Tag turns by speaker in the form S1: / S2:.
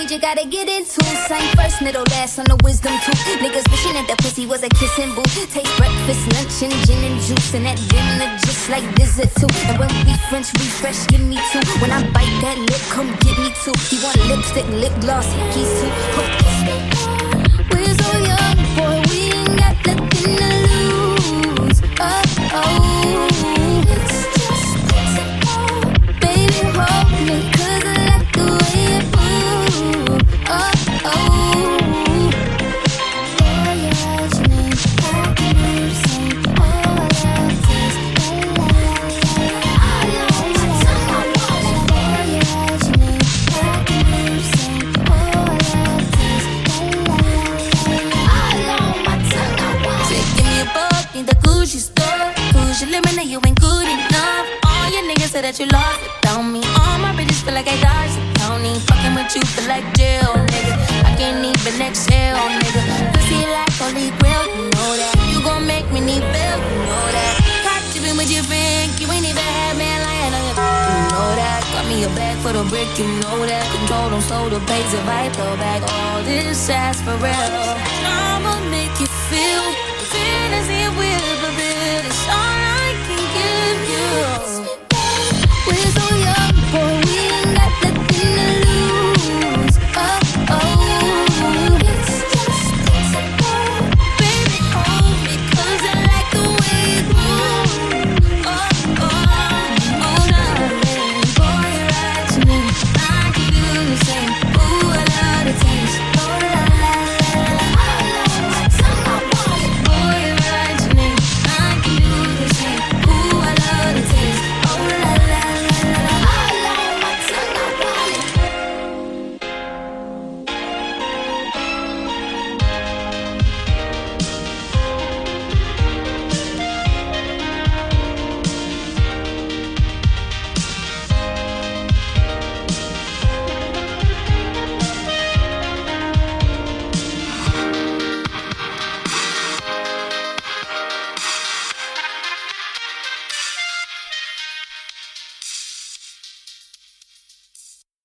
S1: we just gotta get into. Same first, middle, last on the wisdom tooth. Niggas wishing that the pussy was a kissing booth. Taste breakfast, lunch, and gin and juice. And that dinner just like dessert too. And when we French refresh, give me two. When I bite that lip, come get me two. He want lipstick, lip gloss, hickeys too. We're so young, boy, we ain't got nothing to lose. Oh, oh. It's just physical. Baby, hold me, 'cause I like the way you move. Oh, oh. Voyage me, I can do the same. All I love is la la la la. Voyage me, I can do the same. All I love is la la la la. Say, give me a buck, need the Gucci store. Gucci eliminate you ain't good enough. All your niggas say that you lost without me. All my bitches feel like I dodged the county. Fucking with you feel like jail, nigga. I can't even exhale, nigga. Pussy like holy grail, you know that. You gon' make me need bail, you know that. Caught you been with your friend, you ain't even had man lying on your you know that. Got me a bag for the brick, you know that. Control them soda pays if I throw back all this ass for real. I'ma make you feel fantasy with the